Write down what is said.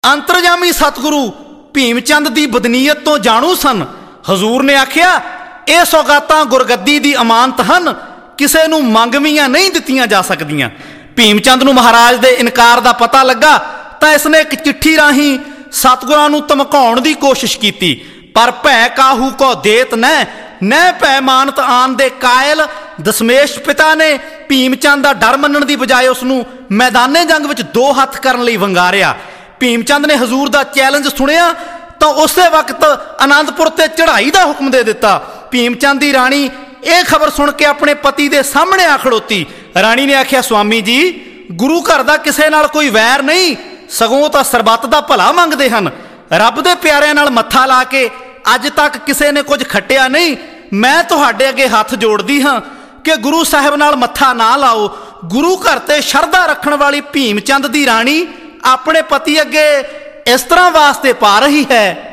अंतरजामी सतगुरु भीम चंद की बदनीयत तो जाणू सन। हजूर ने आख्या ये सौगातां गुरगद्दी की अमानत हन, किसी नूं मंगवियां नहीं दित्तियां जा सकदियां। भीम चंद नूं महाराज दे इनकार का पता लगा तो इसने एक चिट्ठी राही सतगुरां नूं धमकाउण की कोशिश की, पर भै काहू को देत न भै मानत आन दे कायल। दशमेश पिता ने भीम चंद का डर मनण की बजाय उसनूं मैदाने जंग विच दो हथ करन लई वंगारिया। भीम चंद ने हजूर का चैलेंज सुनिया तो उस वक्त आनंदपुर ते चढ़ाई का हुक्म दे दिता। भीम चंद की राणी यह खबर सुन के अपने पति के सामने आ खड़ोती। राणी ने आख्या, स्वामी जी गुरु घर का किसी नाल कोई वैर नहीं, सगों तो सरबत का भला मंगते हैं। रब दे प्यारिਆਂ नाल मत्था ला के अज तक किसी ने कुछ खट्टिया नहीं। मैं तुहाडे अगे हथ जोड़दी हाँ कि गुरु साहिब नाल मत्था ना लाओ। गुरु घर ते शरधा रखण वाली भीम चंद की राणी अपने पति अगे इस तरह वास्ते पा रही है